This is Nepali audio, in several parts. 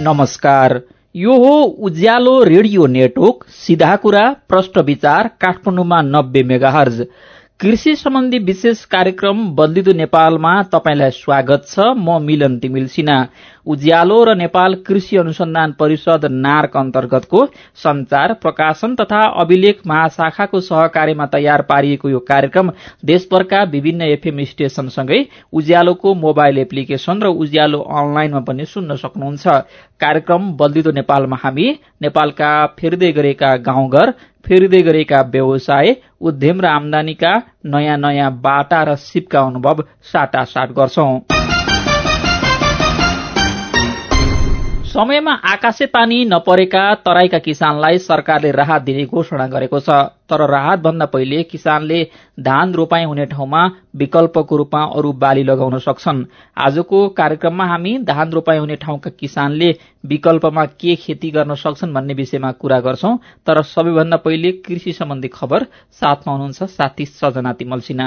नमस्कार, यो हो उज्यालो रेडियो नेटवर्क सीधा कुरा प्रश्न विचार काठमाडौँमा 90 मेगाहर्ज कृषि सम्बन्धी विशेष कार्यक्रम बदलिदो नेपालमा तपाईलाई स्वागत छ। म मिलन तिमिल सिन्हा। उज्यालो र नेपाल कृषि अनुसन्धान परिषद नार्क अन्तर्गतको संचार प्रकाशन तथा अभिलेख महाशाखाको सहकार्यमा तयार पारिएको यो कार्यक्रम देशभरका विभिन्न एफएम स्टेशनसँगै उज्यालोको मोबाइल एप्लिकेशन र उज्यालो अनलाइनमा पनि सुन्न सक्नुहुन्छ। कार्यक्रम बदलिदो नेपालमा हामी नेपालका फेर्दै गरेका गाउँघर, फेरिँदै गरेका व्यवसाय, उद्यम र आमदानीका नयाँ नयाँ बाटा र सिपका अनुभव साटासाट गर्छौं। समयमा आकाशे पानी नपरेका तराईका किसानलाई सरकारले राहत दिने घोषणा गरेको छ। तर राहत भन्दा पहिले किसानले धान रोपाई हुने ठाउँमा विकल्पको रूपमा अरू बाली लगाउन सक्छन्। आजको कार्यक्रममा हामी धान रोपाई हुने ठाउँका किसानले विकल्पमा के खेती गर्न सक्छन् भन्ने विषयमा कुरा गर्छौं। तर सबैभन्दा पहिले कृषि सम्बन्धी खबर साथमा हुनुहुन्छ साथी सजना तिमल सिन्हा।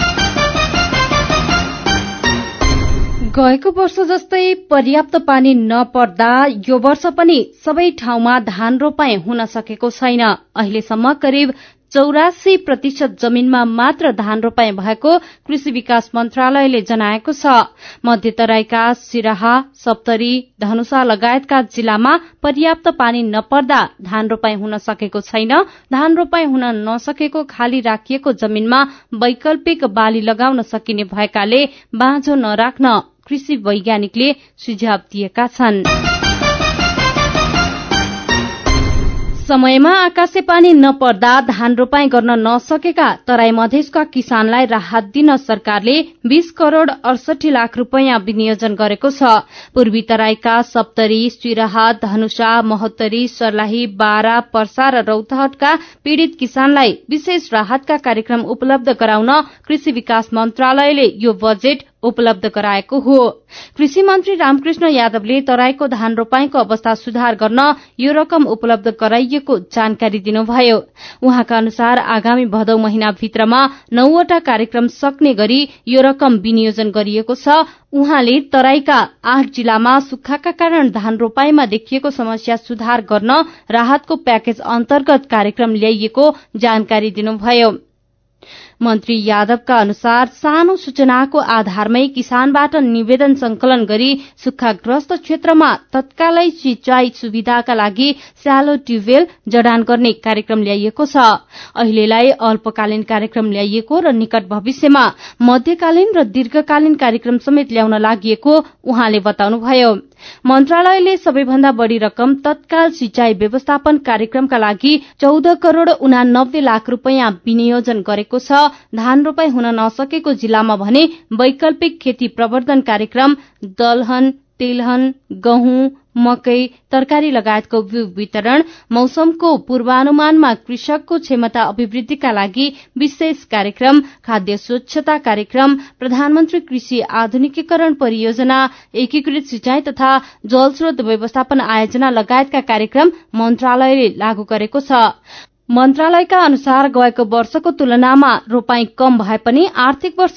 गएको वर्ष जस्तै पर्याप्त पानी नपर्दा यो वर्ष पनि सबै ठाउँमा धान रोपाई हुन सकेको छैन। अहिलेसम्म करिब 84% जमिनमा मात्र धान रोपाई भएको कृषि विकास मन्त्रालयले जनाएको छ। मध्य तराईका सिराहा, सप्तरी, धनुषा लगायतका जिल्लामा पर्याप्त पानी नपर्दा धान रोपाई हुन सकेको छैन। धान रोपाई हुन नसकेको खाली राखिएको जमिनमा वैकल्पिक बाली लगाउन सकिने भएकाले बाँझो नराख्न कृषि वैज्ञानिकले सुझाव दिएका छन्। समयमा आकाशे पानी नपर्दा धान रोपाई गर्न नसकेका तराई मधेसका किसानलाई राहत दिन सरकारले 20 करोड़ 68 लाख रूपैयाँ विनियोजन गरेको छ। पूर्वी तराईका सप्तरी, सिराहा, धनुषा, महोत्तरी, सर्लाही, बारा, पर्सा र रौतहटका पीड़ित किसानलाई विशेष राहतका कार्यक्रम उपलब्ध गराउन कृषि विकास मन्त्रालयले यो बजेट उपलब्ध गराएको हो। कृषि मन्त्री रामकृष्ण यादवले तराईको धान रोपाईको अवस्था सुधार गर्न यो रकम उपलब्ध गराइएको जानकारी दिनुभयो। उहाँका अनुसार आगामी भदौ महिनाभित्रमा 9वटा कार्यक्रम सक्ने गरी यो रकम विनियोजन गरिएको छ। उहाँले तराईका 8 जिल्लामा सुक्खाका कारण धान रोपाईमा देखिएको समस्या सुधार गर्न राहतको प्याकेज अन्तर्गत कार्यक्रम ल्याइएको जानकारी दिनुभयो। मन्त्री यादवका अनुसार सानो सूचनाको आधारमै किसानबाट निवेदन संकलन गरी सुक्खाग्रस्त क्षेत्रमा तत्कालै सिंचाई सुविधाका लागि स्यालो ट्युबवेल जडान गर्ने कार्यक्रम ल्याइएको छ। अहिलेलाई अल्पकालीन कार्यक्रम ल्याइएको र निकट भविष्यमा मध्यकालीन र दीर्घकालीन कार्यक्रम समेत ल्याउन लागि उहाँले बताउनुभयो। मन्त्रालयले सबैभन्दा बढ़ी रकम तत्काल सिंचाई व्यवस्थापन कार्यक्रमका लागि 14 करोड़ 89 लाख रूपैयाँ विनियोजन गरेको छ। धान रोपाई हुन नसकेको जिल्लामा भने वैकल्पिक खेती प्रवर्धन कार्यक्रम, दलहन, तेलहन, गहुँ, मकै, तरकारी लगायतको बिउ वितरण, मौसमको पूर्वानुमानमा कृषकको क्षमता अभिवृद्धिका लागि विशेष कार्यक्रम, खाद्य स्वच्छता कार्यक्रम, प्रधानमन्त्री कृषि आधुनिकीकरण परियोजना, एकीकृत सिंचाई तथा जलस्रोत व्यवस्थापन आयोजना लगायतका कार्यक्रम मन्त्रालयले लागू गरेको छ। मन्त्रालयका अनुसार गएको वर्षको तुलनामा रोपाई कम भए पनि आर्थिक वर्ष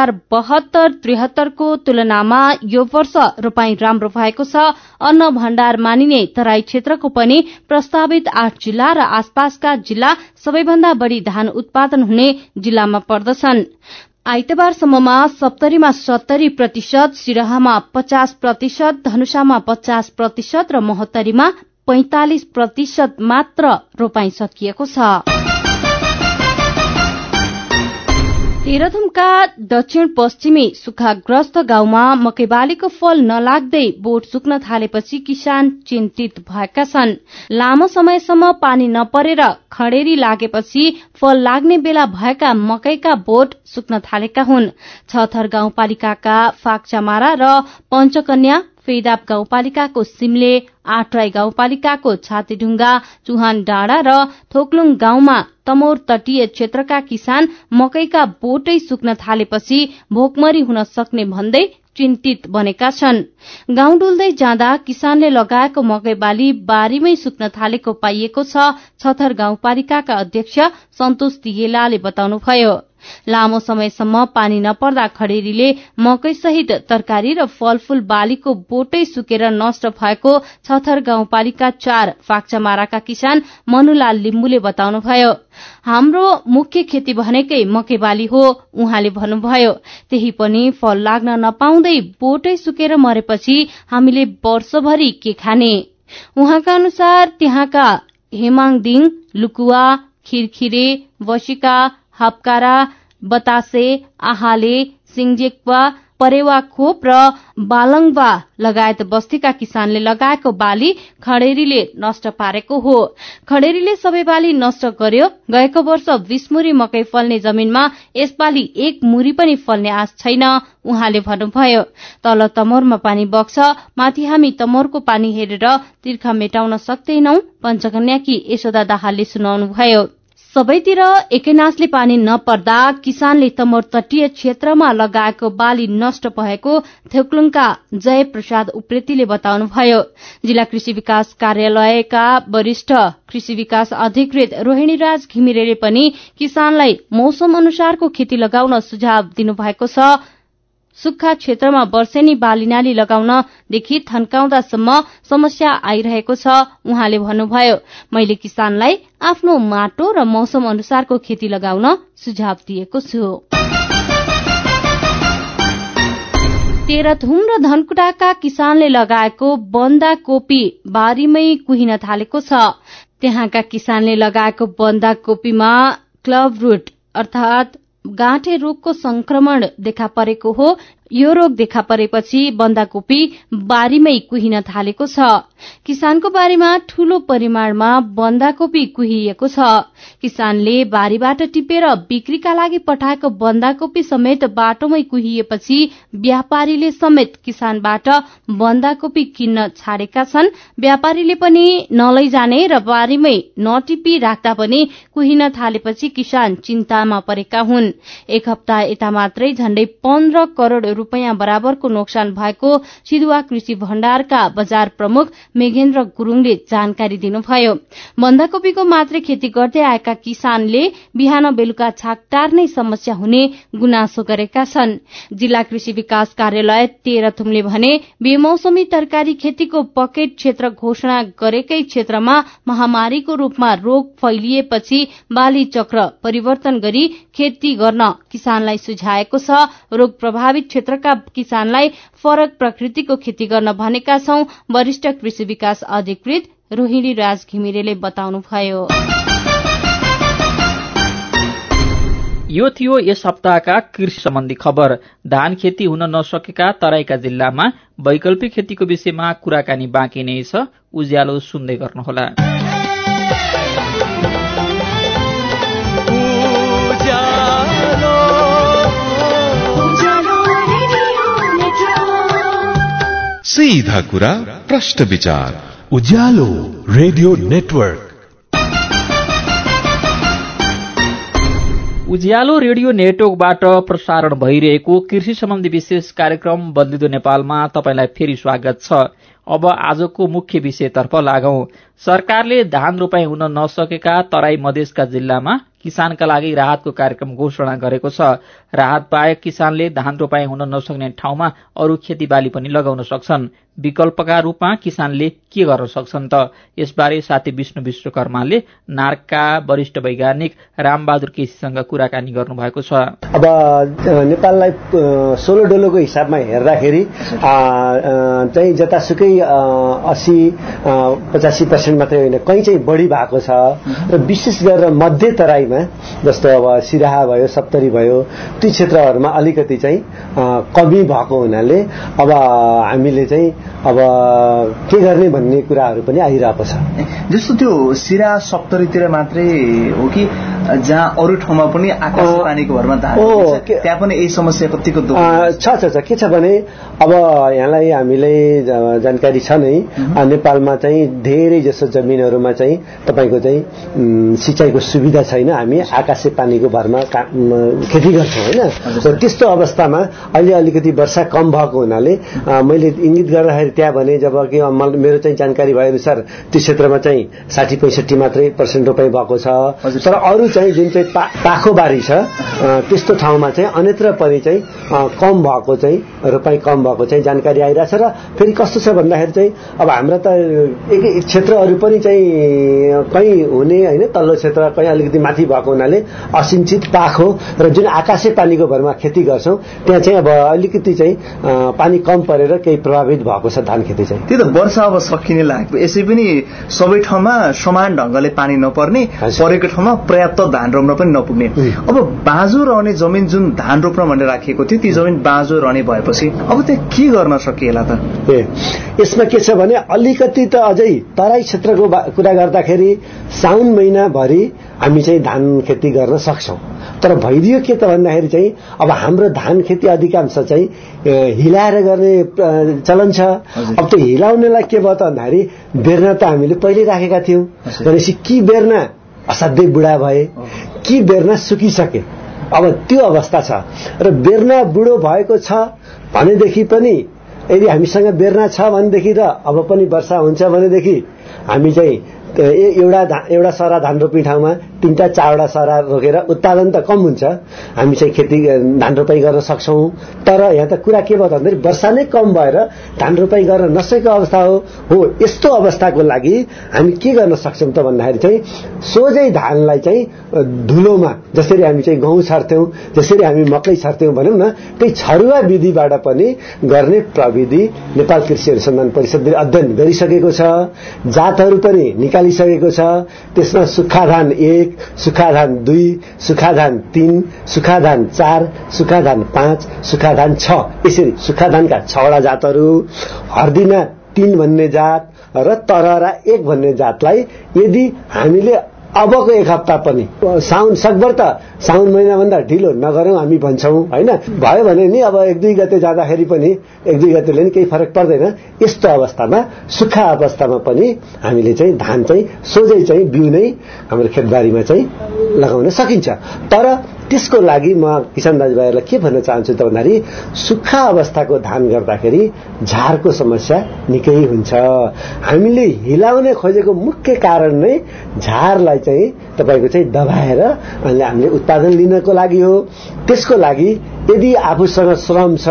2072-73 को तुलनामा यो वर्ष रोपाई राम्रो भएको छ। अन्न भण्डार मानिने तराई क्षेत्रको पनि प्रस्तावित 8 जिल्ला र आसपासका जिल्ला सबैभन्दा बढ़ी धान उत्पादन हुने जिल्लामा पर्दछन्। आइतबारसम्ममा सप्तरीमा 70%, सिराहामा 50%, धनुषामा 50% र महोत्तरीमा 45% मात्र रोपाई सकिएको छ। तेह्रथुमका दक्षिण पश्चिमी सुक्खाग्रस्त गाउँमा मकैबालीको फल नलाग्दै बोट सुक्न थालेपछि किसान चिन्तित भएका छन्। लामो समयसम्म पानी नपरेर खडेरी लागेपछि फल लाग्ने बेला भएका मकैका बोट सुक्न थालेका हुन्। छथर गाउँपालिकाका फाक्चामारा र पञ्चकन्या, फेदाप गाउँपालिकाको सिमले, आठराई गाउँपालिकाको छातेढुङ्गा, चुहान डाँडा र थोक्लुङ गाउँमा तमोर तटीय क्षेत्रका किसान मकैका बोटै सुक्न थालेपछि भोकमरी हुन सक्ने भन्दै चिन्तित बनेका छन्। गाउँ डुल्दै जाँदा किसानले लगाएको मकै बाली बारीमै सुक्न थालेको पाइएको छ। छथर गाउँपालिकाका अध्यक्ष सन्तोष दिगेलाले बताउनुभयो। लामो समयसम्म पानी नपर्दा खडेरीले मकै सहित तरकारी र फलफूल बालीको बोटै सुकेर नष्ट भएको छथर गाउँपालिका 4 फाक्चामाराका किसान मनुलाल लिम्बुले बताउनुभयो। हाम्रो मुख्य खेती भनेकै मकै बाली हो उहाँले भन्नुभयो। त्यही पनि फल लाग्न नपाउँदै बोटै सुकेर मरेपछि हामीले वर्षभरि के खाने? उहाँका अनुसार त्यहाँका हेमाङदिङ, लुकुवा, खिरखिरे, बसिका, हप्कारा, बतासे, आहाले, सिंजेक्वा, परेवा खोप र बालङबा लगायत बस्तीका किसानले लगाएको बाली खडेरीले नष्ट पारेको हो। खडेरीले सबै बाली नष्ट गर्यो। गएको वर्ष 20 मुरी मकै फल्ने जमिनमा यसपालि 1 मुरी पनि फल्ने आश छैन उहाँले भन्नुभयो। तल तमोरमा पानी बग्छ, माथि हामी तमोरको पानी हेरेर तिर्खा मेटाउन सक्दैनौ, पञ्चकन्याकी यशोदा दाहालले सुनाउनुभयो। सबैतिर एकैनासले पानी नपर्दा किसानले तमोर तटीय क्षेत्रमा लगाएको बाली नष्ट भएको थेक्लुङका जय प्रसाद उप्रेतीले बताउनुभयो। जिल्ला कृषि विकास कार्यालयका वरिष्ठ कृषि विकास अधिकृत रोहिणीराज घिमिरेले पनि किसानलाई मौसम अनुसारको खेती लगाउन सुझाव दिनुभएको छ। सुक्खा क्षेत्रमा वर्षेनी बालीनाली लगाउनदेखि थन्काउँदासम्म समस्या आइरहेको छ उहाँले भन्नुभयो। मैले किसानलाई आफ्नो माटो र मौसम अनुसारको खेती लगाउन सुझाव दिएको छु। तेह्रथुम र धनकुटाका किसानले लगाएको बन्दाकोपी बारीमै कुहिन थालेको छ। त्यहाँका किसानले लगाएको बन्दाकोपीमा क्लब रूट अर्थात गाँठे रोगको संक्रमण देखा परेको हो। यो रोग देखा परेपछि बन्दाकोपी बारीमै कुहिन थालेको छ। किसानको बारीमा ठूलो परिमाणमा बन्दाकोपी कुहिएको छ। किसानले बारीबाट टिपेर बिक्रीका लागि पठाएको बन्दाकोपी समेत बाटोमै कुहिएपछि व्यापारीले समेत किसानबाट बन्दाकोपी किन्न छाडेका छन्। व्यापारीले पनि नलैजाने र बारीमै नटिपी राख्दा पनि कुहिन थालेपछि किसान चिन्तामा परेका हुन्। एक हप्ता यता मात्रै झण्डै 15 करोड़ रूपैयाँ बराबरको नोक्सान भएको सिधुवा कृषि भण्डारका बजार प्रमुख मेघेन्द्र गुरूङले जानकारी दिनुभयो। बन्दाकोपीको मात्रै खेती गर्दै आएका किसानले बिहान बेलुका छाक टार्ने समस्या हुने गुनासो गरेका छन्। जिल्ला कृषि विकास कार्यालय तेह्रथुमले भने बेमौसमी तरकारी खेतीको पकेट क्षेत्र घोषणा गरेकै क्षेत्रमा महामारीको रूपमा रोग फैलिएपछि बाली चक्र परिवर्तन गरी खेती गर्न किसानलाई सुझाएको छ। रोग प्रभावित क्षेत्रका किसानलाई फरक प्रकृतिको खेती गर्न भनेका छौं, वरिष्ठ कृषि विकास अधिकृत रोहिणी राज घिमिरेले बताउनुभयो। यो थियो यस हप्ताका कृषि सम्बन्धी खबर। धान खेती हुन नसकेका तराईका जिल्लामा वैकल्पिक खेतीको विषयमा कुराकानी बाँकी नै छ। उज्यालो सुन्दै गर्नुहोला। सीधा कुरा प्रश्न विचार Ujyaalo radio network. Ujyaalo radio नेटवर्कबाट प्रसारण भइरहेको कृषि सम्बन्धी विशेष कार्यक्रम बदलिदो नेपालमा तपाईलाई फेरि स्वागत छ। अब आजको मुख्य विषयतर्फ लागौं। सरकारले धान रोपाई हुन नसकेका तराई मधेसका जिल्लामा किसानका लागि राहतको कार्यक्रम घोषणा गरेको छ। राहत बाहेक किसानले धान रोपाई हुन नसक्ने ठाउँमा अरू खेतीबाली पनि लगाउन सक्छन्। विकल्पका रूपमा किसानले के गर्न सक्छन् त? यसबारे साथी विष्णु विश्वकर्माले नार्कका वरिष्ठ वैज्ञानिक रामबहादुर केसीसँग कुराकानी गर्नुभएको छ। अब नेपाललाई 16 डोलोको हिसाबमा हेर्दाखेरि चाहिँ जतासुकै 80-85% मात्रै होइन, कहीँ चाहिँ बढी भएको छ र विशेष गरेर मध्य तराईमा जस्तो अब सिराहा भयो, सप्तरी भयो, ती क्षेत्रहरूमा अलिकति चाहिँ कमी भएको हुनाले अब हामीले चाहिँ अब के गर्ने भन्ने कुराहरू पनि आइरहेको छ। जस्तो त्यो सिराहा सप्तरीतिर मात्रै हो कि जहाँ अरू ठाउँमा पनि आकाश पानीको भरमा धान हुन्छ, त्यहाँ पनि यही समस्या कतिको छ? के छ भने अब यहाँलाई हामीले जानकारी छ नै, नेपालमा चाहिँ धेरै जसो जमिनहरूमा चाहिँ तपाईको चाहिँ सिँचाइको सुविधा छैन। हामी आकाशे पानीको भरमा खेती गर्छौं हैन। त्यस्तो अवस्थामा अहिले अलिकति वर्षा कम भएको हुनाले मैले इंगित गर्दाखेरि त्यहाँ भने जब कि मेरो चाहिँ जानकारी भए अनुसार त्यो क्षेत्रमा चाहिँ 60-65 मात्रै % रोपाई भएको छ। तर अरु चाहिँ जुन चाहिँ पाखो बारी छ त्यस्तो ठाउँमा चाहिँ अन्यत्र पनि चाहिँ कम भएको चाहिँ रोपाई कम भएको चाहिँ जानकारी आइरहेछ। र फेरि कस्तो छ भन्दाखेरि चाहिँ अब हाम्रो त एक क्षेत्रहरू पनि चाहिँ कहीं हुने हैन, तल्लो क्षेत्र कहीं अलिकति माथि भएको हुनाले असिंचित पाखो र जुन आकाशे पानीको भरमा खेती गर्छौं त्यहाँ चाहिँ अब अलिकति चाहिँ पानी कम परेर केही प्रभावित भएको छ धान खेती चाहिँ। त्यो त वर्षा अब सकिने लाग्यो। यसै पनि सबै ठाउँमा समान ढंगले पानी नपर्ने, परेको ठाउँमा पर्याप्त धान रोप्न पनि नपुग्ने। अब बाँझो रहने जमिन जुन धान रोप्न भनेर राखिएको थियो ती जमिन बाँझो रहने भएपछि अब त्यहाँ के गर्न सकिएला त? यसमा के छ भने अलिकति त अझै तराई क्षेत्रको कुरा गर्दाखेरि साउन महिना भरि हामी चाहिँ धान खेती गर्न सक्छौं। तर भइदियो के त भन्दाखेरि चाहिँ अब हाम्रो धान खेती अधिकांश चाहिँ हिलाएर गर्ने चलन छ। अब त्यो हिलाउनेलाई के भयो त भन्दाखेरि बेर्ना त हामीले पहिले राखेका थियौं, भनेपछि कि बेर्ना असाध्यै बुढा भए कि बेर्ना सुकिसके। अब त्यो अवस्था छ र बेर्ना बुढो भएको छ भनेदेखि पनि यदि हामीसँग बेर्ना छ भनेदेखि र अब पनि वर्षा हुन्छ भनेदेखि हामी चाहिँ एउटा सरा धान रोप्ने ठाउँमा 3-4 सरा रोकेर उत्पादन त कम हुन्छ, हामी चाहिँ खेती धान रोपाई गर्न सक्छौं। तर यहाँ त कुरा के भयो भन्दाखेरि वर्षा नै कम भएर धान रोपाई गर्न नसकेको अवस्था हो। यस्तो अवस्थाको लागि हामी के गर्न सक्छौं त भन्दाखेरि चाहिँ सोझै धानलाई चाहिँ धुलोमा जसरी हामी चाहिँ गहुँ छर्थ्यौं, जसरी हामी मकै छर्थ्यौं भनौं न, त्यही छरुवा विधिबाट पनि गर्ने प्रविधि नेपाल कृषि अनुसन्धान परिषदले अध्ययन गरिसकेको छ। जातहरू पनि निकालिसकेको छ। त्यसमा सुक्खा धान 1, सुक्खा धान 2, सुक्खा धान 3, सुक्खा धान 4, सुक्खा धान 5, सुक्खा धान 6, यसरी सुक्खा धानका 6वटा जातहरू, हर्दिना 3 भन्ने जात र तररा 1 भन्ने जातलाई यदि हामीले अबको एक हप्ता पनि साउन सकभर त साउन महिना भन्दा ढिलो नगरौं हामी भन्छौं हैन। भयो भने नि अब 1-2 गते जाँदाखेरि पनि 1-2 गतेले नि केही फरक पर्दैन। यस्तो अवस्थामा सुक्खा अवस्थामा पनि हामीले चाहिँ धान चाहिँ सोझै चाहिँ बिउ नै हाम्रो खेतबारीमा चाहिँ लगाउन सकिन्छ। तर त्यसको लागि म किसान दाजुभाइहरुलाई के भन्न चाहन्छु त भन्दाखेरि सुक्खा अवस्थाको धान गर्दाखेरि झारको समस्या निकै हुन्छ। हामीले हिलाउने खोजेको मुख्य कारण नै झारलाई चाहिँ तपाईको चाहिँ दबाएर अनि हामीले उत्पादन लिनको लागि हो। त्यसको लागि यदि आफूसँग श्रम छ,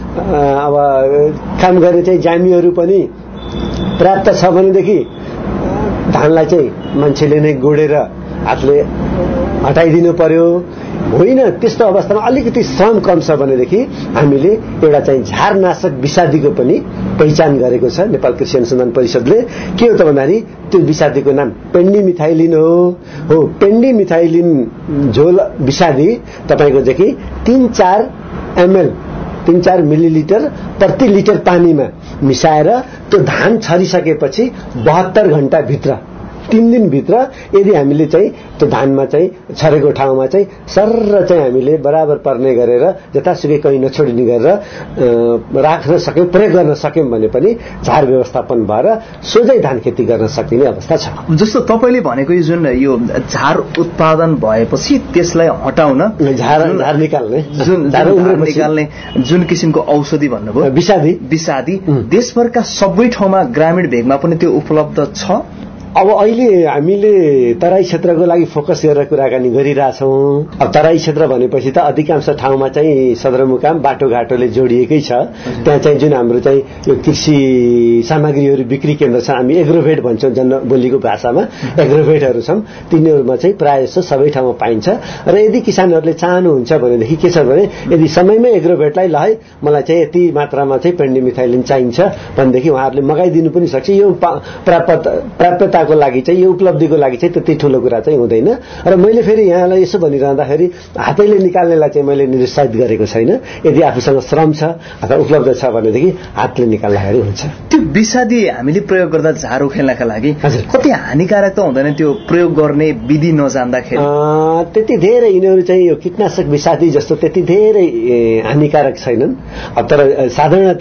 अब काम गर्ने चाहिँ जामीहरू पनि पर्याप्त छ भनेदेखि धानलाई चाहिँ मान्छेले नै गोडेर हातले हटाइदिनु पर्यो। होइन त्यस्तो अवस्थामा अलिकति श्रम कम छ भनेदेखि हामीले एउटा चाहिँ झारनाशक विषादीको पनि पहिचान गरेको छ नेपाल कृषि अनुसन्धान परिषदले। के हो त भन्दाखेरि त्यो विषादीको नाम पेन्डिमिथाइलिन हो। पेन्डिमिथाइलिन झोल विषादी तपाईको चाहिँ कि 3-4 ml 3-4 मिलिलिटर प्रति लिटर पानीमा मिसाएर त्यो धान छरिसकेपछि 72 घण्टा भित्र 3 दिन भित्र यदि हामीले चाहिँ त्यो धानमा चाहिँ छरेको ठाउँमा चाहिँ सर्र चाहिँ हामीले बराबर पर्ने गरेर जतासुकै कहीं नछोडिने गरेर राख्न सक्यौं, प्रयोग गर्न सक्यौं भने पनि झार व्यवस्थापन भएर सोझै धान खेती गर्न सकिने अवस्था छ। जस्तो तपाईले भनेको जुन यो झार उत्पादन भएपछि त्यसलाई हटाउन झार निकाल्ने जुन किसिमको औषधि भन्नुभयो विषादी देशभरका सबै ठाउँमा ग्रामीण भेगमा पनि त्यो उपलब्ध छ। अब अहिले हामीले तराई क्षेत्रको लागि फोकस गरेर कुराकानी गरिरहेछौं। अब तराई क्षेत्र भनेपछि त अधिकांश ठाउँमा चाहिँ सदरमुकाम बाटोघाटोले जोडिएकै छ। त्यहाँ चाहिँ जुन हाम्रो चाहिँ यो कृषि सामग्रीहरू बिक्री केन्द्र छ, हामी एग्रोभेट भन्छौं जनबोलीको भाषामा, एग्रोभेटहरू छन्। तिनीहरूमा चाहिँ प्रायः जसो सबै ठाउँमा पाइन्छ। र यदि किसानहरूले चाहनुहुन्छ भनेदेखि के छ भने यदि समयमै एग्रोभेटलाई ल है मलाई चाहिँ यति मात्रामा चाहिँ पेन्डिमिथाइलिन चाहिन्छ भनेदेखि उहाँहरूले मगाइदिनु पनि सक्छ। यो प्राप्यता को लागि चाहिँ यो उपलब्धिको लागि चाहिँ त्यति ठूलो कुरा चाहिँ हुँदैन। र मैले फेरि यहाँलाई यसो भनिरहँदाखेरि हातैले निकाल्नेलाई चाहिँ मैले निरुत्साहित गरेको छैन। यदि आफूसँग श्रम छ अथवा उपलब्ध छ भनेदेखि हातले निकाल्दाखेरि हुन्छ। त्यो विषादी हामीले प्रयोग गर्दा झार उखेल्नका लागि कति हानिकारक त हुँदैन त्यो प्रयोग गर्ने विधि नजान्दाखेरि? त्यति धेरै यिनीहरू चाहिँ यो कीटनाशक विषादी जस्तो त्यति धेरै हानिकारक छैनन्। तर साधारणतया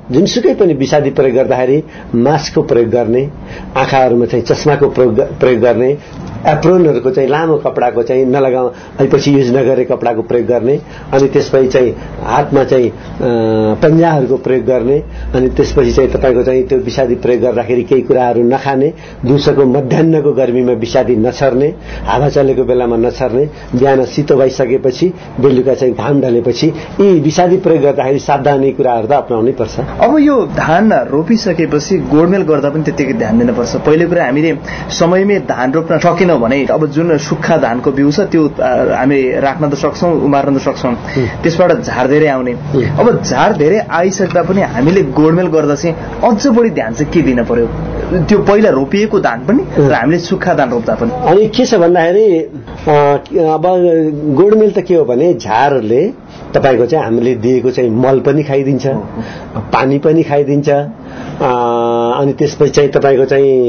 जुनसुकै पनि विषादी प्रयोग गर्दाखेरि मास्कको प्रयोग गर्ने, आँखाहरूमा चाहिँ चस्माको प्रयोग गर्ने, एप्रोनहरूको चाहिँ लामो कपडाको चाहिँ नलगाएपछि युज नगरे कपडाको प्रयोग गर्ने, अनि त्यसपछि चाहिँ हातमा चाहिँ पन्जाहरूको प्रयोग गर्ने, अनि त्यसपछि चाहिँ तपाईँको चाहिँ त्यो विषादी प्रयोग गर्दाखेरि केही कुराहरू नखाने, दिउँसोको मध्याह्नको गर्मीमा विषादी नछर्ने, हावा चलेको बेलामा नछर्ने, बिहान सितो भइसकेपछि बेलुका चाहिँ घाम ढलेपछि यी विषादी प्रयोग गर्दाखेरि सावधानी कुराहरू त अपनाउनै पर्छ। अब यो धान रोपिसकेपछि गोडमेल गर्दा पनि त्यतिकै ध्यान दिनुपर्छ। पहिलो कुरा हामीले समयमै धान रोप्न सकेनौँ भने अब जुन सुक्खा धानको बिउ छ त्यो हामी राख्न त सक्छौँ, उमार्न त सक्छौँ, त्यसबाट झार धेरै आउने। अब झार धेरै आइसक्दा पनि हामीले गोडमेल गर्दा चाहिँ अझ बढी ध्यान चाहिँ के दिन पर्यो, त्यो पहिला रोपिएको धान पनि र हामीले सुक्खा धान रोप्दा पनि? अनि के छ भन्दाखेरि अब गोडमेल त के हो भने झारले तपाईँको चाहिँ हामीले दिएको चाहिँ मल पनि खाइदिन्छ, पानी पनि खाइदिन्छ, अनि त्यसपछि चाहिँ तपाईँको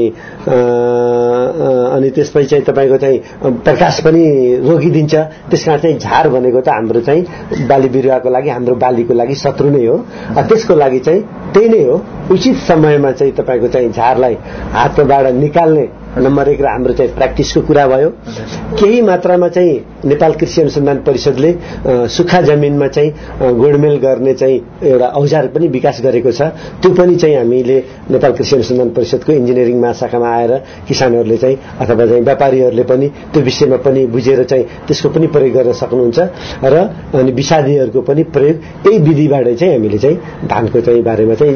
चाहिँ प्रकाश पनि रोकिदिन्छ। त्यसकारण चाहिँ झार भनेको त हाम्रो चाहिँ बाली बिरुवाको लागि, हाम्रो बालीको लागि शत्रु नै हो। त्यसको लागि चाहिँ त्यही नै हो, उचित समयमा चाहिँ तपाईँको चाहिँ झारलाई हातबाट निकाल्ने नम्बर 1 र हाम्रो चाहिँ प्र्याक्टिसको कुरा भयो। केही मात्रामा चाहिँ नेपाल कृषि अनुसन्धान परिषदले सुक्खा जमिनमा चाहिँ गोडमेल गर्ने चाहिँ एउटा औजार पनि विकास गरेको छ। त्यो पनि चाहिँ हामीले नेपाल कृषि अनुसन्धान परिषदको इन्जिनियरिङ महाशाखामा आएर किसानहरूले चाहिँ अथवा चाहिँ व्यापारीहरूले पनि त्यो विषयमा पनि बुझेर चाहिँ त्यसको पनि प्रयोग गर्न सक्नुहुन्छ र अनि विषादीहरूको पनि प्रयोग यही विधिबाट चाहिँ हामीले चाहिँ धानको चाहिँ बारेमा चाहिँ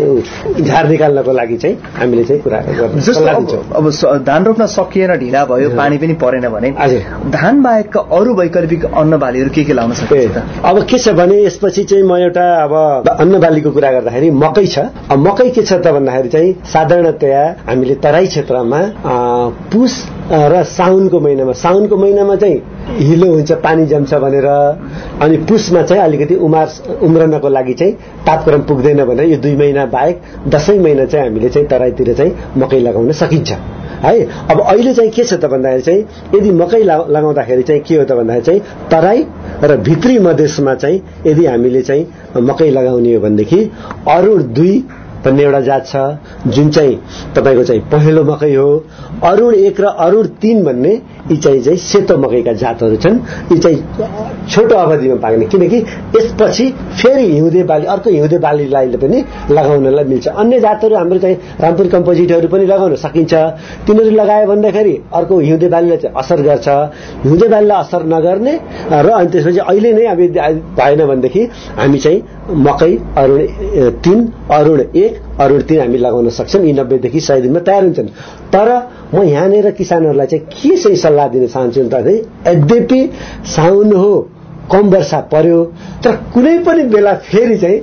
झार निकाल्नको लागि चाहिँ हामीले चाहिँ कुरा गर्न सल्लाह दिन्छौँ। अब धान रोप्न सकिएन, ढिला भयो, पानी पनि परेन भने धान बाहेकका अरू वैकल्पिक अन्न बालीहरू के लाउन सकिन्छ? अब के छ भने यसपछि चाहिँ म एउटा अब अन्न बालीको कुरा गर्दाखेरि मकै छ। अब मकै के छ त भन्दाखेरि चाहिँ साधारणतया हामीले तराई क्षेत्रमा पुस र साउनको महिनामा चाहिँ हिलो हुन्छ, पानी जम्छ भनेर, अनि पुसमा चाहिँ अलिकति उम्रनको लागि चाहिँ तापक्रम पुग्दैन भनेर यो 2 महिना बाहेक 10 महिना चाहिँ हामीले चाहिँ तराईतिर चाहिँ मकै लगाउन सकिन्छ है। अब अहिले चाहिँ के छ त भन्दाखेरि चाहिँ यदि मकै लगाउँदाखेरि चाहिँ के हो त भन्दाखेरि चाहिँ तराई र भित्री मधेसमा चाहिँ यदि हामीले चाहिँ मकै लगाउने हो भनेदेखि अरुण 2 भन्ने एउटा जात छ जुन चाहिँ तपाईँको चाहिँ पहेँलो मकै हो। अरुण 1 र अरुण 3 भन्ने यी चाहिँ सेतो मकैका जातहरू छन्। यी चाहिँ छोटो अवधिमा पाक्ने, किनकि यसपछि फेरि हिउँदे बाली, अर्को हिउँदे बालीलाई पनि लगाउनलाई मिल्छ। अन्य जातहरू हाम्रो चाहिँ रामपुर कम्पोजिटहरू पनि लगाउन सकिन्छ। तिनीहरू लगायो भन्दाखेरि अर्को हिउँदे बालीलाई चाहिँ असर गर्छ, हिउँदे बालीलाई असर नगर्ने र अनि त्यसपछि अहिले नै अब भएन भनेदेखि हामी चाहिँ मकै अरुण 3, अरुण 1, अरुण 3 हामी लगाउन सक्छौँ। यी 90 देखि 100 दिनमा तयार हुन्छन्। तर म यहाँनिर किसानहरूलाई चाहिँ के चाहिँ सल्लाह दिन चाहन्छु त, यद्यपि साउन हो, कम वर्षा पर्यो, तर कुनै पनि बेला फेरि चाहिँ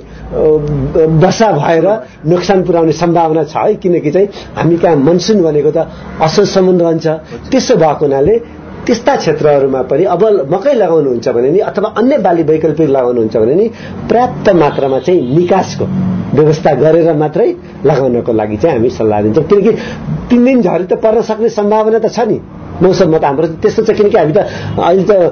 वर्षा भएर नोक्सान पुर्याउने सम्भावना छ है। किनकि चाहिँ हामी कहाँ मनसुन भनेको त असलसम्म रहन्छ। त्यसो भएको हुनाले त्यस्ता क्षेत्रहरूमा पनि अब मकै लगाउनुहुन्छ भने नि अथवा अन्य बाली वैकल्पिक लगाउनुहुन्छ भने नि पर्याप्त मात्रामा चाहिँ निकासको व्यवस्था गरेर मात्रै लगाउनको लागि चाहिँ हामी सल्लाह दिन्छौँ। किनकि 3 दिन झरी त पर्न सक्ने सम्भावना त छ नि मौसममा त हाम्रो त्यस्तो छ। किनकि हामी त अहिले त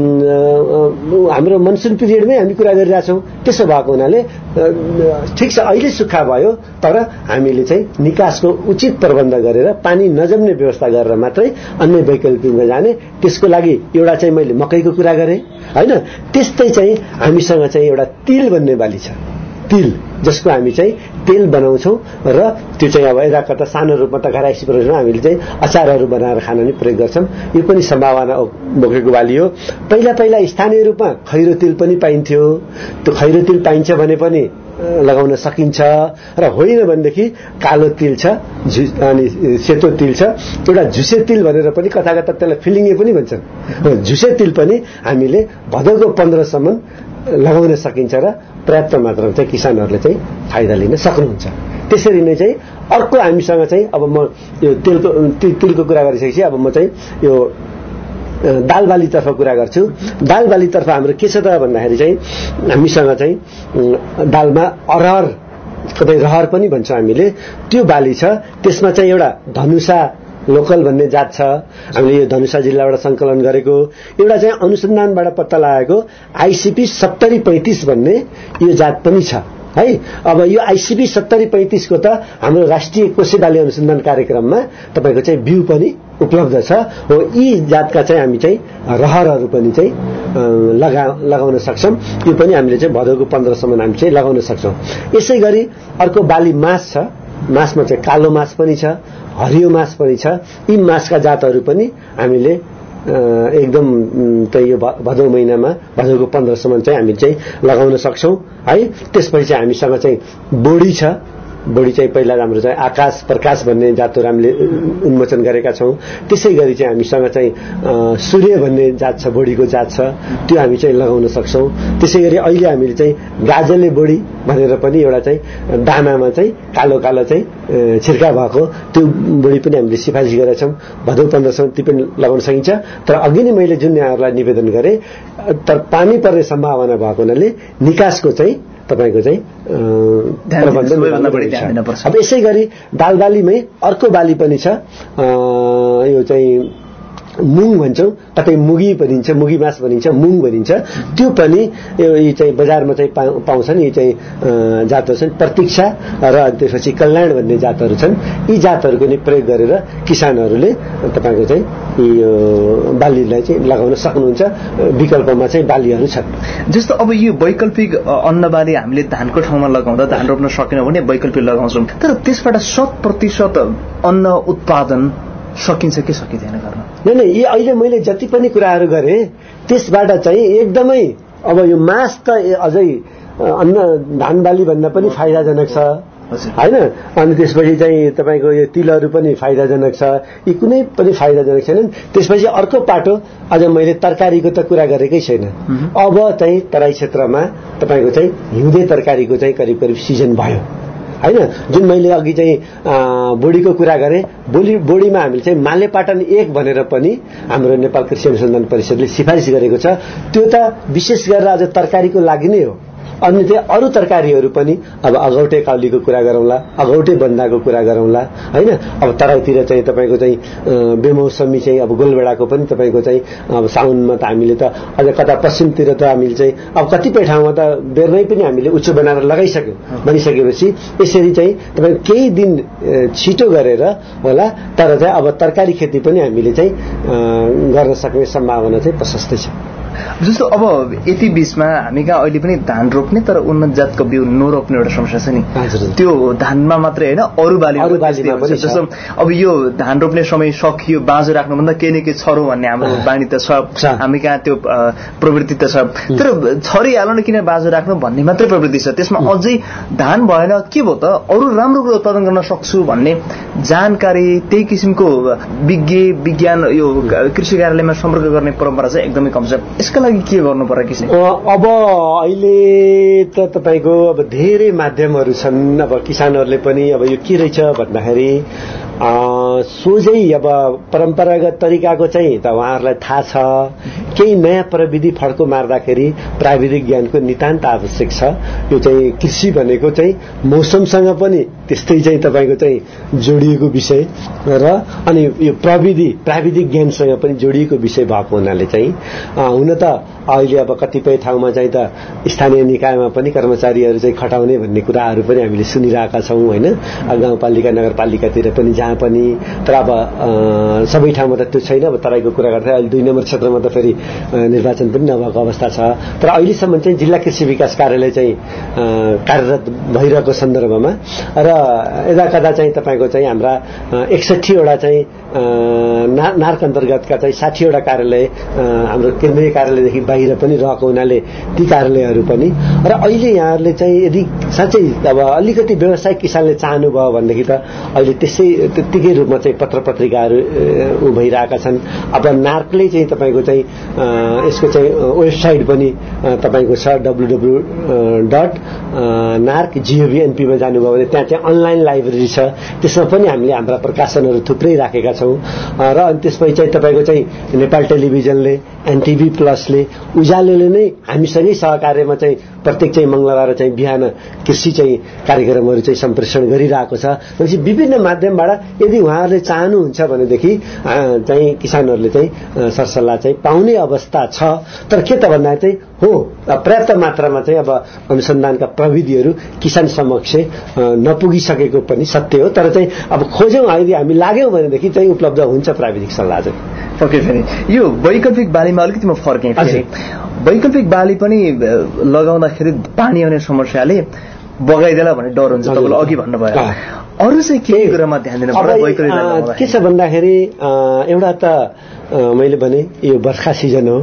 हाम्रो मनसुन पिरियडमै हामी कुरा गरिरहेछौँ। त्यसो भएको हुनाले ठिक छ, अहिले सुक्खा भयो, तर हामीले चाहिँ निकासको उचित प्रबन्ध गरेर पानी नजम्ने व्यवस्था गरेर मात्रै अन्य वैकल्पिकमा जाने। त्यसको लागि एउटा चाहिँ मैले मकैको कुरा गरेँ हैन। त्यस्तै चाहिँ हामीसँग चाहिँ एउटा तिल भन्ने बाली छ, तिल, जसको हामी चाहिँ तेल बनाउँछौँ र त्यो चाहिँ अब यता कता सानो रूपमा त घराइसी प्रयोगमा हामीले चाहिँ अचारहरू बनाएर खान नि प्रयोग गर्छौँ। यो पनि सम्भावना बोकेको बाली हो। पहिला स्थानीय रूपमा खैरो तिल पनि पाइन्थ्यो। त्यो खैरो तिल पाइन्छ भने पनि लगाउन सकिन्छ र होइन भनेदेखि कालो तिल छ अनि सेतो तिल छ। एउटा झुसे तिल भनेर पनि कता कता त्यसलाई फिलिङ्गे पनि भन्छन्। झुसे तिल पनि हामीले भदौको 15 सम्म लगाउन सकिन्छ र पर्याप्त मात्रामा चाहिँ किसानहरूले चाहिँ फाइदा लिन सक्नुहुन्छ। त्यसरी नै चाहिँ अर्को हामीसँग चाहिँ अब म यो तिलको कुरा गरिसकेपछि अब म चाहिँ यो दाल बालीतर्फ कुरा गर्छु। दाल बालीतर्फ हाम्रो के छ त भन्दाखेरि चाहिँ हामीसँग चाहिँ दालमा अरहर, कतै रहर पनि भन्छ हामीले, त्यो बाली छ। त्यसमा चाहिँ एउटा धनुषा लोकल भन्ने जात छ। हामीले यो धनुषा जिल्लाबाट संकलन गरेको एउटा चाहिँ अनुसन्धानबाट पत्ता लागेको ICP 7035 भन्ने यो जात पनि छ। है। अब यो आइसिबी 7035 को त हाम्रो राष्ट्रिय कोशी बाली अनुसन्धान कार्यक्रममा तपाईको चाहिँ बिउ पनि उपलब्ध छ। हो यी जातका चाहिँ हामी चाहिँ रहरहरू पनि चाहिँ लगाउन सक्छौं। यो पनि हामीले चाहिँ भदौको 15 सम्म हामी चाहिँ लगाउन सक्छौं। यसैगरी अर्को बाली मास छ। मासमा चाहिँ कालो मास पनि छ, हरियो मास पनि छ। यी मासका जातहरू पनि हामीले एकदम यो भदौ महिनामा भदौको 15 सम्म चाहिँ हामी चाहिँ लगाउन सक्छौं है। त्यसपछि चाहिँ हामीसँग चाहिँ बोडी छ। बोडी चाहिँ पहिला हाम्रो चाहिँ आकाश प्रकाश भन्ने जातहरू हामीले उन्मोचन गरेका छौं। त्यसैगरी चाहिँ हामीसँग चाहिँ सूर्य भन्ने जात छ, बोडीको जात छ, त्यो हामी चाहिँ लगाउन सक्छौं। त्यसैगरी अहिले हामीले चाहिँ गाजले बोडी भनेर पनि एउटा चाहिँ दानामा चाहिँ कालो कालो चाहिँ छिर्का भएको त्यो बोडी पनि हामीले सिफारिस गरेका छौं। भदौ 15 सम्म ती पनि लगाउन सकिन्छ। तर अघि नै मैले जुन यहाँहरूलाई निवेदन गरे तर पानी पर्ने सम्भावना भएको हुनाले निकासको चाहिँ तपाईको चाहिँ प्रबन्धन। अब यसैगरी दालबालीमै अर्को बाली पनि छ। यो चाहिँ मुङ भन्छौं, कतै मुगी भनिन्छ, मुगी मास भनिन्छ, मुङ भनिन्छ। त्यो पनि यो चाहिँ बजारमा चाहिँ पाउँछन्। यी चाहिँ जातहरू छन् प्रतीक्षा र त्यसपछि कल्याण भन्ने जातहरू छन्। यी जातहरूको नि प्रयोग गरेर किसानहरूले तपाईको चाहिँ यो बालीलाई चाहिँ लगाउन सक्नुहुन्छ। विकल्पमा चाहिँ बालीहरू छन्। जस्तो अब यो वैकल्पिक अन्नबाली हामीले धानको ठाउँमा लगाउँदा धान रोप्न सकेन भने वैकल्पिक लगाउँछौं। तर त्यसबाट 100% अन्न उत्पादन सकिन्छ कि सकिँदैन गर्न? नै यी अहिले मैले जति पनि कुराहरू गरे त्यसबाट चाहिँ एकदमै अब यो मास त अझै अन्न धान बाली भन्दा पनि फाइदाजनक छ हैन। अनि त्यसपछि चाहिँ तपाईको यो तिलहरू पनि फाइदाजनक छ। यी कुनै पनि फाइदाजनक छैनन्। त्यसपछि अर्को पाटो अझ मैले तरकारीको त कुरा गरेकै छैन। अब चाहिँ तराई क्षेत्रमा तपाईको चाहिँ हिउँदे तरकारीको चाहिँ करिब करिब सिजन भयो हैन। जुन मैले अघि चाहिँ बोडीको कुरा गरे, बोडीमा हामीले चाहिँ मालेपाटन 1 भनेर पनि हाम्रो नेपाल कृषि अनुसन्धान परिषदले सिफारिस गरेको छ। त्यो त विशेष गरेर आज तरकारीको लागि नै हो। अन्य चाहिँ अरू तरकारीहरू पनि अब अगौटे काउलीको कुरा गरौँला, अगौटे बन्दाको कुरा गरौँला हैन। अब तराईतिर चाहिँ तपाईको चाहिँ बेमौसमी चाहिँ अब गोलबेडाको पनि तपाईको चाहिँ अब साउनमा त हामीले त अझ कता पश्चिमतिर त हामीले चाहिँ अब कतिपय ठाउँमा त बेर्मै पनि हामीले उच्च बनाएर लगाइसक्यौं। बनिसकेपछि यसरी चाहिँ तपाईको केही दिन छिटो गरेर होला। तर चाहिँ अब तरकारी खेती पनि हामीले चाहिँ गर्न सक्ने सम्भावना चाहिँ प्रशस्तै छ। जस्तो अब यति बीचमा हामी कहाँ अहिले पनि धान रोप्ने तर उन्नत जातको बिउ नरोप्ने एउटा समस्या छ नि। त्यो धानमा मात्रै हैन अरू बालीमा पनि। जस्तो अब यो धान रोप्ने समय सकियो, बाँझो राख्नुभन्दा केही न केही छरो भन्ने हाम्रो बानी त छ। हामी कहाँ त्यो प्रवृत्ति त छ। तर छरिहाल्नु न किन बाँझो राख्नु भन्ने मात्रै प्रवृत्ति छ। त्यसमा अझै धान भएन के भयो त अरू राम्रो कुरा उत्पादन गर्न सक्छु भन्ने जानकारी त्यही किसिमको विज्ञान यो कृषि कार्यालयमा सम्पर्क गर्ने परम्परा चाहिँ एकदमै कम छ। यसका लागि के गर्नु पर्यो किसिम? अब अहिले त तपाईको अब धेरै माध्यमहरू छन्। अब किसानहरूले पनि अब यो के रहेछ भन्दाखेरि सोझै अब परम्परागत तरिकाको चाहिँ त उहाँहरूलाई थाहा छ। केही नयाँ प्रविधि फड्को मार्दाखेरि प्राविधिक ज्ञानको नितान्त आवश्यक छ। यो चाहिँ कृषि भनेको चाहिँ मौसमसँग पनि त्यस्तै चाहिँ तपाईको चाहिँ जोडिएको विषय र अनि यो प्राविधिक ज्ञानसँग पनि जोडिएको विषय भएको हुनाले चाहिँ हुन त अहिले अब कतिपय ठाउँमा चाहिँ त स्थानीय निकायमा पनि कर्मचारीहरू चाहिँ खटाउने भन्ने कुराहरू पनि हामीले सुनिरहेका छौं हैन। गाउँपालिका नगरपालिकातिर पनि जहाँ पनि। तर अब सबै ठाउँमा त त्यो छैन। अब तराईको कुरा गर्दा अहिले 2 नम्बर क्षेत्रमा त फेरि निर्वाचन पनि नभएको अवस्था छ। तर अहिलेसम्म चाहिँ जिल्ला कृषि विकास कार्यालय चाहिँ कार्यरत भइरहेको सन्दर्भमा र यदा कदा चाहिँ तपाईको चाहिँ हाम्रा 61 वटा चाहिँ नार्क अन्तर्गतका चाहिँ 60 वटा कार्यालय हाम्रो केन्द्रीय कार्यालयदेखि बाहिर पनि रहेको हुनाले ती कार्यालयहरू पनि र अहिले यहाँहरूले चाहिँ यदि साँच्चै अब अलिकति व्यवसायिक किसानले चाहनुभयो भनेदेखि त अहिले त्यतिकै रूपमा चाहिँ पत्र पत्रिकाहरू भइरहेका छन्। अब नार्कले चाहिँ तपाईको चाहिँ यसको चाहिँ वेबसाइट पनि तपाईको छ www.nark.gov.np मा जानुभयो भने त्यहाँ चाहिँ अनलाइन लाइब्रेरी छ। त्यसमा पनि हामीले हाम्रा प्रकाशनहरू थुप्रै राखेका छौं। र अनि त्यसपछि चाहिँ तपाईको चाहिँ नेपाल टेलिभिजनले, एनटीभी प्लसले, उज्यालोले नै हामीसँगै सहकार्यमा चाहिँ प्रत्येक चाहिँ मंगलबार चाहिँ बिहान कृषि चाहिँ कार्यक्रमहरू चाहिँ सम्प्रेषण गरिरहेको छ। त्यसपछि विभिन्न माध्यमबाट यदि उहाँहरूले चाहनुहुन्छ भनेदेखि चाहिँ किसानहरूले चाहिँ सरसल्लाह चाहिँ पाउने अवस्था छ। तर के त भन्दा चाहिँ हो पर्याप्त मात्रामा चाहिँ अब अनुसन्धानका प्रविधिहरू किसान समक्ष नपुगिसकेको पनि सत्य हो। तर चाहिँ अब खोज्यौं यदि हामी लाग्यौं भनेदेखि चाहिँ उपलब्ध हुन्छ प्राविधिक सल्लाह चाहिँ। पक्कै पनि यो वैकल्पिक बालीमा अलिकति म फर्केँ। वैकल्पिक बाली पनि लगाउँदाखेरि पानी आउने समस्याले बगाइदेला भन्ने डर हुन्छ, तपाईँले अघि भन्नुभयो। अरू चाहिँ के कुरामा ध्यान दिनु पर्छ वैकल्पिक? के छ भन्दाखेरि एउटा त मैले भने यो बर्खा सिजन हो,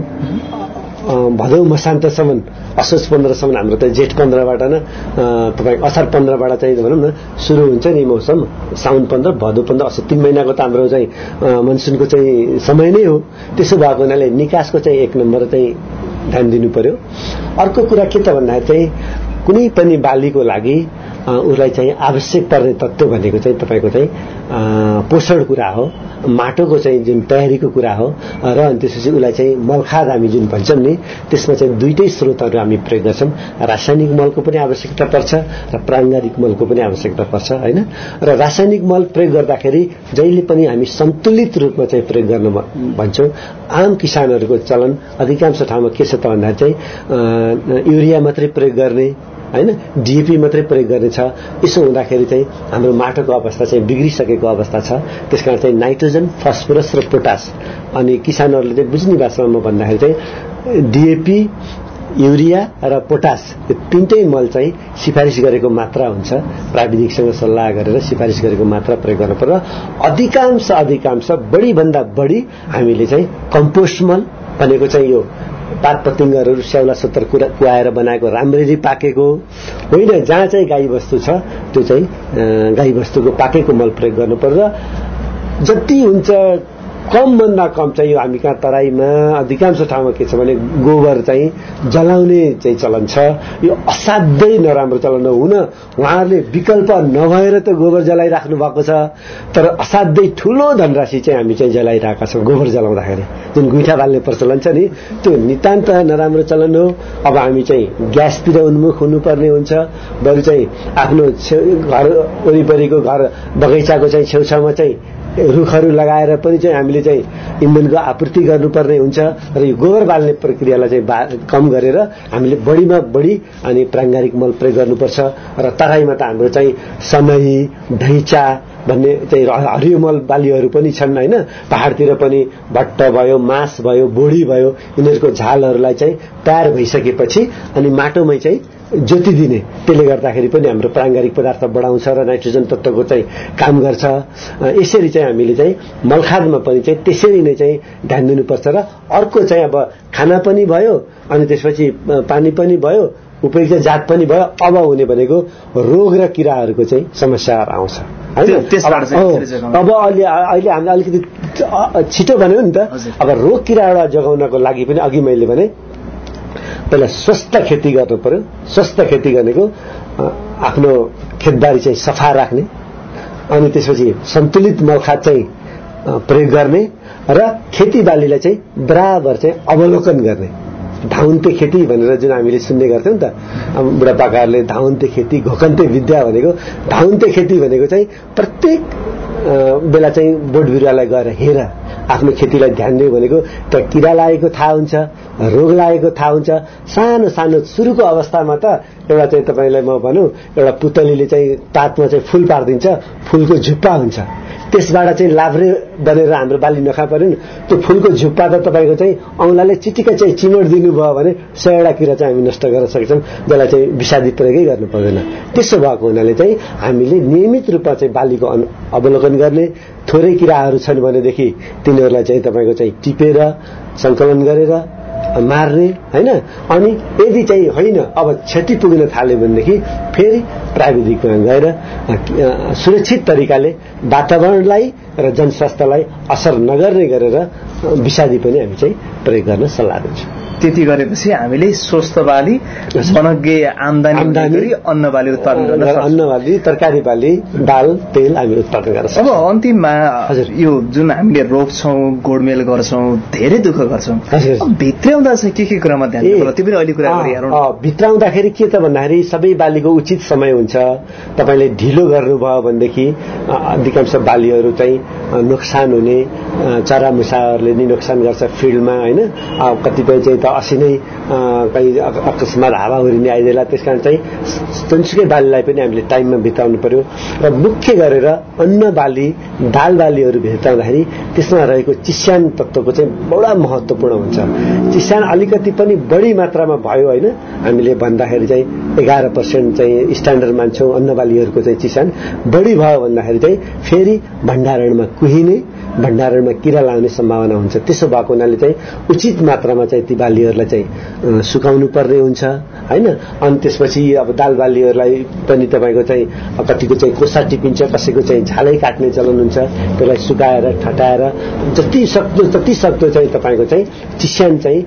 भदौ मसान्तसम्म असोज 15सम्म हाम्रो त जेठ 15बाट न तपाईँ असार 15बाट चाहिँ भनौँ न सुरु हुन्छ नि मौसम। साउन 15 भदौ 15 असोज 3 महिनाको त हाम्रो चाहिँ मनसुनको चाहिँ समय नै हो। त्यसो भएको हुनाले निकासको चाहिँ 1 नम्बर चाहिँ ध्यान दिनु पर्यो। अर्को कुरा के त भन्दा चाहिँ कुनै पनि बालीको लागि उसलाई चाहिँ आवश्यक पर्ने तत्त्व भनेको चाहिँ तपाईको चाहिँ पोषण कुरा हो, माटोको चाहिँ जुन तयारीको कुरा हो र अनि त्यसपछि उसलाई चाहिँ मलखाद हामी जुन भन्छौँ नि त्यसमा चाहिँ दुईटै स्रोतहरू हामी प्रयोग गर्छौं। रासायनिक मलको पनि आवश्यकता पर्छ र प्राङ्गारिक मलको पनि आवश्यकता पर्छ हैन। र रासायनिक मल प्रयोग गर्दाखेरि जहिले पनि हामी सन्तुलित रूपमा चाहिँ प्रयोग गर्न भन्छौं। आम किसानहरूको चलन अधिकांश ठाउँमा के छ त भन्दा चाहिँ युरिया मात्रै प्रयोग गर्ने हैन, डीएपी मात्रै प्रयोग गर्ने छ। यसो हुँदाखेरि चाहिँ हाम्रो माटोको अवस्था चाहिँ बिग्रिसकेको अवस्था छ। त्यसकारण चाहिँ नाइट्रोजन, फस्फोरस र पोटास अनि किसानहरूले चाहिँ बुझ्ने भाषामा भन्दाखेरि चाहिँ डीएपी, युरिया र पोटास यो तीनटै मल चाहिँ सिफारिस गरेको मात्रा हुन्छ। प्राविधिकसँग सल्लाह गरेर सिफारिस गरेको मात्रा प्रयोग गर्नु पर्छ। अधिकांश बढी भन्दा बढी हामीले चाहिँ कम्पोस्ट मल भनेको चाहिँ यो पात पतिङ्गरहरू स्याउला सत्तर कुहाएर बनाएको राम्ररी पाकेको होइन, जहाँ चाहिँ गाई वस्तु छ त्यो चाहिँ गाई वस्तुको पाकेको मल प्रयोग गर्नुपर्छ। जति हुन्छ कम भन्दा कम चाहिँ यो हामी कहाँ तराईमा अधिकांश ठाउँमा के छ भने गोबर चाहिँ जलाउने चाहिँ चलन छ। यो असाध्यै नराम्रो चलन हो। हुन उहाँहरूले विकल्प नभएर त गोबर जलाइराख्नु भएको छ, तर असाध्यै ठूलो धनराशि चाहिँ हामी चाहिँ जलाइरहेका छौं गोबर जलाउँदाखेरि। जुन गुइठा बाल्ने प्रचलन छ नि त्यो नितान्त नराम्रो चलन हो। अब हामी चाहिँ ग्यासतिर उन्मुख हुनुपर्ने हुन्छ। बरु चाहिँ आफ्नो घर वरिपरिको घर बगैँचाको चाहिँ छेउछाउमा चाहिँ रुखहरू लगाएर पनि चाहिँ हामीले चाहिँ इन्धनको आपूर्ति गर्नुपर्ने हुन्छ। र यो गोबर बाल्ने प्रक्रियालाई चाहिँ कम गरेर हामीले बढीमा बढी अनि प्राङ्गारिक मल प्रयोग गर्नुपर्छ। र तराईमा त हाम्रो चाहिँ सनही, ढैचा भन्ने चाहिँ हरियो मल बालीहरू पनि छन् हैन। पहाडतिर पनि भट्ट भयो, मास भयो, बोडी भयो, यिनीहरूको झालहरूलाई चाहिँ तयार भइसकेपछि अनि माटोमै चाहिँ ज्योति दिने, त्यसले गर्दाखेरि पनि हाम्रो प्राङ्गारिक पदार्थ बढाउँछ र नाइट्रोजन तत्त्वको चाहिँ काम गर्छ। यसरी चाहिँ हामीले चाहिँ मलखादमा पनि चाहिँ त्यसरी नै चाहिँ ध्यान दिनुपर्छ। र अर्को चाहिँ अब खाना पनि भयो अनि त्यसपछि पानी पनि भयो, उपयुक्त जात पनि भयो। अब हुने भनेको रोग र किराहरूको चाहिँ समस्याहरू आउँछ हैन। अब अहिले हामीले अलिकति छिटो भन्यो नि त। अब रोग किराबाट जोगाउनको लागि पनि अघि मैले भने पहिला स्वस्थ खेती गर्नु पर्यो। स्वस्थ खेती भनेको आफ्नो खेतबारी चाहिँ सफा राख्ने अनि त्यसपछि सन्तुलित मलखाद चाहिँ प्रयोग गर्ने र खेतीबालीलाई चाहिँ बराबर चाहिँ अवलोकन गर्ने। धाउन्ते खेती भनेर जुन हामीले सुन्ने गर्थ्यौं नि त, बुढापाकाहरूले धाउन्ते खेती, घोकन्ते विद्या भनेको। धाउन्ते खेती भनेको चाहिँ प्रत्येक बेला चाहिँ बोट बिरुवालाई गएर हेर, आफ्नो खेतीलाई ध्यान दियो भनेको त किरा लागेको थाहा हुन्छ, रोग लागेको थाहा हुन्छ। सानो सानो सुरुको अवस्थामा त एउटा चाहिँ तपाईलाई म भनौं एउटा पुतलीले चाहिँ तातमा चाहिँ फूल पार्दिन्छ, फूलको झुप्पा हुन्छ। त्यसबाट चाहिँ लाभ्रे बनेर हाम्रो बाली नखा पर्यो नि, त्यो फूलको झुप्पा त तपाईको चाहिँ औंलाले चिटिक्क चाहिँ चिमोट दिनुभयो भने 100 किरा चाहिँ हामी नष्ट गर्न सक्छौं, जसलाई चाहिँ विषादी प्रयोगै गर्नु पर्दैन। त्यसो भएको हुनाले चाहिँ हामीले नियमित रूपमा चाहिँ बालीको अवलोकन गर्ने। थोरै किराहरू छन् भनेदेखि तिनीहरूलाई चाहिँ तपाईको चाहिँ टिपेर संकलन गरेर मार्ने हैन। अनि यदि चाहिँ होइन अब क्षति पुग्न थाल्यो भनेदेखि फेरि प्राविधिकमा गएर सुरक्षित तरिकाले वातावरणलाई र जनस्वास्थ्यलाई असर नगर्ने गरेर विषादी पनि हामी चाहिँ प्रयोग गर्न सल्लाह दिन्छौँ। त्यति गरेपछि हामीले स्वस्थ बाली जनज्ञ आम्दानी गरी अन्न बाली उत्पादन गर्न सक्छौँ। अन्न बाली, तरकारी बाली, दाल, तेल हामी उत्पादन गर्न सक्छौँ। अब अन्तिममा यो जुन हामीले रोप्छौँ, गोडमेल गर्छौँ, धेरै दुःख गर्छौँ, भित्राउँदा चाहिँ के कुरामा ध्यान दिनु पर्छ त्यो पनि अहिले कुरा गरिहालौँ। भित्राउँदाखेरि के त भन्दाखेरि सबै बालीको उचित समय हुन्छ। तपाईँले ढिलो गर्नुभयो भनेदेखि अधिकांश बालीहरू चाहिँ नोक्सान हुने, चरामुसाहरूले नि नोक्सान गर्छ फिल्डमा होइन। कतिपय चाहिँ त असिनै कहीँ अकस्मात हावाहुरी नै आइदिएला। त्यसकारण चाहिँ जुनसुकै बालीलाई पनि हामीले टाइममा भित्राउनु पर्यो। र मुख्य गरेर अन्न बाली, दाल बालीहरू भित्राउँदाखेरि त्यसमा रहेको चिस्यान तत्त्वको चाहिँ बडा महत्त्वपूर्ण हुन्छ। चिस्यान अलिकति पनि बढी मात्रामा भयो होइन, हामीले भन्दाखेरि चाहिँ 11% चाहिँ स्ट्यान्डर्ड मान्छौँ अन्न बालीहरूको चाहिँ चिस्यान। बढी भयो भन्दाखेरि चाहिँ फेरि भण्डारणमा कुहिने, भण्डारणमा किरा लाग्ने सम्भावना हुन्छ। त्यसो भएको हुनाले चाहिँ उचित मात्रामा चाहिँ ती बालीहरूलाई चाहिँ सुकाउनु पर्ने हुन्छ होइन। अनि त्यसपछि अब दाल बालीहरूलाई पनि तपाईँको चाहिँ कतिको चाहिँ कोसा टिपिन्छ, कसैको चाहिँ झालै काट्ने चलन हुन्छ। त्यसलाई सुकाएर ठटाएर जति सक्दो चाहिँ तपाईँको चाहिँ चिस्यान चाहिँ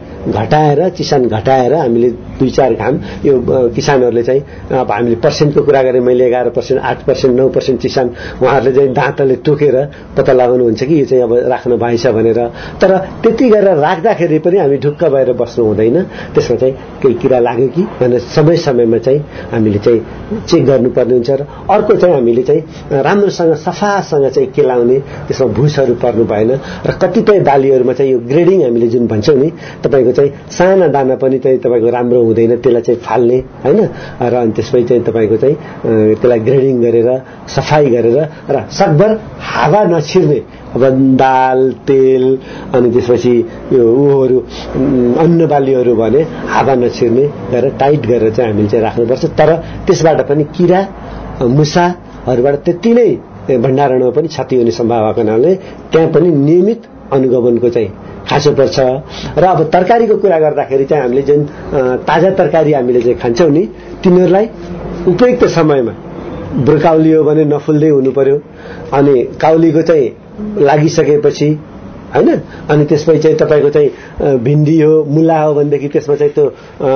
घटाएर हामीले 2-4 घाम यो किसानहरूले चाहिँ अब हामीले पर्सेन्टको कुरा गरेँ मैले 11%, 8%, 9% चिस्यान उहाँहरूले चाहिँ दाँतले टोकेर पत्ता लगाउनुहुन्छ कि यो चाहिँ अब राख्नु भएछ भनेर। तर त्यति गरेर राख्दाखेरि पनि हामी ढुक्क भएर बस्नु हुँदैन। त्यसमा चाहिँ केही किरा लाग्यो कि भनेर समय समयमा चाहिँ हामीले चाहिँ चेक गर्नुपर्ने हुन्छ। र अर्को चाहिँ हामीले चाहिँ राम्रोसँग सफासँग चाहिँ केलाउने, त्यसमा भुसहरू पर्नु भएन। र कतिपय बालीहरूमा चाहिँ यो ग्रेडिङ हामीले जुन भन्छौँ नि, तपाईँको चाहिँ साना दाना पनि चाहिँ तपाईँको राम्रो हुँदैन, त्यसलाई चाहिँ फाल्ने होइन। र अनि त्यसपछि चाहिँ तपाईँको चाहिँ त्यसलाई ग्रेडिङ गरेर सफाई गरेर र सकभर हावा नछिर्ने अब दाल, तेल अनि त्यसपछि यो उहरू अन्न बालीहरू भने हावा नछिर्ने गरेर टाइट गरेर चाहिँ हामीले चाहिँ राख्नुपर्छ। तर त्यसबाट पनि किरा मुसाहरूबाट त्यति नै भण्डारणमा पनि क्षति हुने सम्भावना हुनाले त्यहाँ पनि नियमित अनुगमनको चाहिँ खाँचो पर्छ। र अब तरकारीको कुरा गर्दाखेरि चाहिँ हामीले जुन ताजा तरकारी हामीले चाहिँ खान्छौँ नि, तिनीहरूलाई उपयुक्त समयमा ब्रोकाउली हो भने नफुल्दै हुनु पर्यो। अनि काउलीको चाहिँ लागिसकेपछि होइन, अनि त्यसपछि चाहिँ तपाईँको चाहिँ भिन्डी हो, मुला हो भनेदेखि त्यसमा चाहिँ त्यो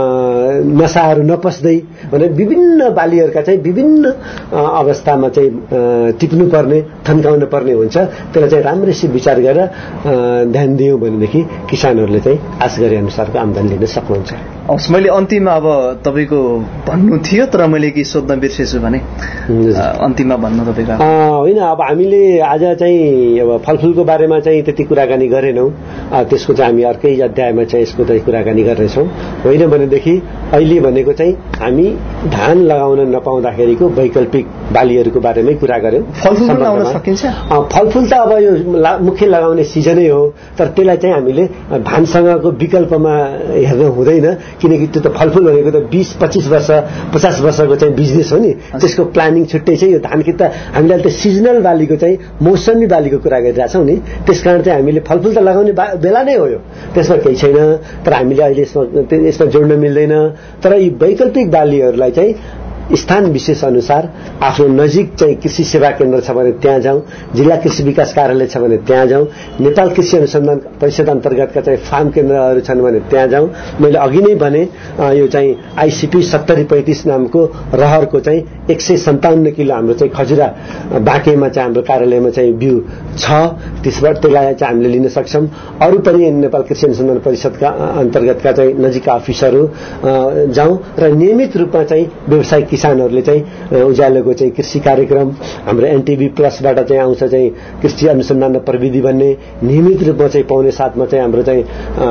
नसाहरू नपस्दै भने विभिन्न बालीहरूका चाहिँ विभिन्न अवस्थामा चाहिँ टिप्नुपर्ने, थन्काउनु पर्ने हुन्छ। त्यसलाई चाहिँ राम्ररी विचार गरेर ध्यान दियौँ भनेदेखि किसानहरूले चाहिँ आश गरे अनुसारको आम्दानी लिन सक्नुहुन्छ। हस्, मैले अन्तिममा अब तपाईँको भन्नु थियो तर मैले के सोध्न बिर्सेछु भने अन्तिममा भन्नु तपाईँको होइन। अब हामीले आज चाहिँ अब फलफुलको बारेमा चाहिँ त्यति कुराकानी गरेनौँ। त्यसको चाहिँ हामी अर्कै अध्यायमा चाहिँ यसको चाहिँ कुराकानी गर्नेछौँ। होइन भनेदेखि अहिले भनेको चाहिँ हामी धान लगाउन नपाउँदाखेरिको वैकल्पिक बालीहरूको बारेमै कुरा गर्यौँ। फलफुल लगाउन सकिन्छ? फलफुल त अब यो मुख्य लगाउने सिजनै हो, तर त्यसलाई चाहिँ हामीले धानसँगको विकल्पमा हेर्नु हुँदैन। किनकि त्यो त फलफुल भनेको त 20-25 वर्ष 50 वर्षको चाहिँ बिजनेस हो नि, त्यसको प्लानिङ छुट्टै चाहिँ। यो धान त हामीले त सिजनल बालीको चाहिँ मौसमी बालीको कुरा गरिरहेछौँ नि, त्यसकारण चाहिँ हामीले फलफुल त लगाउने बेला नै हो। यो त्यसमा केही छैन, तर हामीले अहिले यसमा जोड्न मिल्दैन। तर यी वैकल्पिक बालीहरूलाई चाहिँ स्थान विशेष अनुसार आफ्नो नजिक चाहिँ कृषि सेवा केन्द्र छ भने त्यहाँ जाउँ, जिल्ला कृषि विकास कार्यालय छ भने त्यहाँ जाउँ, नेपाल कृषि अनुसन्धान परिषद अन्तर्गतका चाहिँ फार्म केन्द्रहरू छन् भने त्यहाँ जाउँ। मैले अघि नै भने यो चाहिँ आइसिपी 7035 नामको रहरको चाहिँ 157 किलो हाम्रो चाहिँ खजुरा बाँकेमा चाहिँ हाम्रो कार्यालयमा चाहिँ बिउ छ, त्यसबाट त्यसलाई चाहिँ हामीले लिन सक्छौँ। अरू पनि नेपाल कृषि अनुसन्धान परिषदका अन्तर्गतका चाहिँ नजिकका अफिसहरू जाउँ र नियमित रूपमा चाहिँ व्यवसायिक किसानहरूले चाहिँ उज्यालोको चाहिँ कृषि कार्यक्रम हाम्रो एनटीभी प्लसबाट चाहिँ आउँछ चाहिँ कृषि अनुसन्धान र प्रविधि भन्ने, नियमित रूपमा चाहिँ 5:45 चाहिँ हाम्रो चाहिँ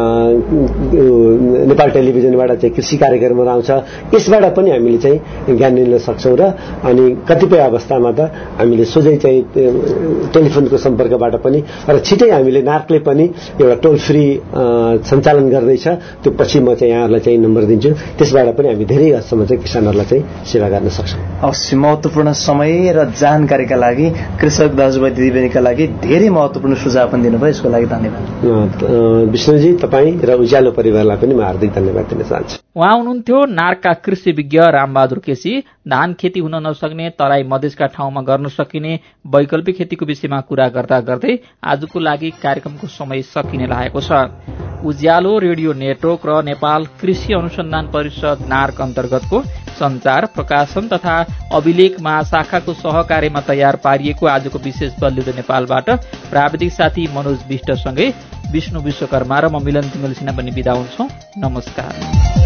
नेपाल टेलिभिजनबाट चाहिँ कृषि कार्यक्रमहरू आउँछ। यसबाट पनि हामीले चाहिँ ज्ञान लिन सक्छौँ। र अनि कतिपय अवस्थामा त हामीले सोझै चाहिँ टेलिफोनको सम्पर्कबाट पनि, र छिटै हामीले नार्कले पनि एउटा टोल फ्री सञ्चालन गर्दैछ, त्यो पछि म चाहिँ यहाँहरूलाई चाहिँ नम्बर दिन्छु। त्यसबाट पनि हामी धेरै हदसम्म चाहिँ किसानहरूलाई चाहिँ सेवा गर्न सक्छौँ। अवश्य महत्त्वपूर्ण समय र जानकारीका लागि कृषक दाजुभाइ दिदीबहिनीका लागि धेरै महत्त्वपूर्ण सुझाव पनि दिनुभयो, यसको लागि धन्यवाद। विष्णुजी, तपाईँ र उज्यालो परिवारलाई पनि म हार्दिक धन्यवाद दिन चाहन्छु। उहाँ हुनुहुन्थ्यो नारका कृषि विज्ञ रामबहादुर केसी। धान खेती हुन नसक्ने तराई मधेसका ठाउँमा गर्न सकिने वैकल्पिक खेतीको विषयमा कुरा गर्दा गर्दै आजको लागि कार्यक्रमको समय सकिने लागेको छ। उज्यालो रेडियो नेटवर्क र नेपाल कृषि अनुसन्धान परिषद नार्क अन्तर्गतको संचार प्रकाशन तथा अभिलेख महाशाखाको सहकार्यमा तयार पारिएको आजको विशेष बलिउड नेपालबाट प्राविधिक साथी मनोज विष्टसँगै विष्णु विश्वकर्मा र म मिलन तिमल सिन्हा पनि बिदा हुन्छौं। नमस्कार।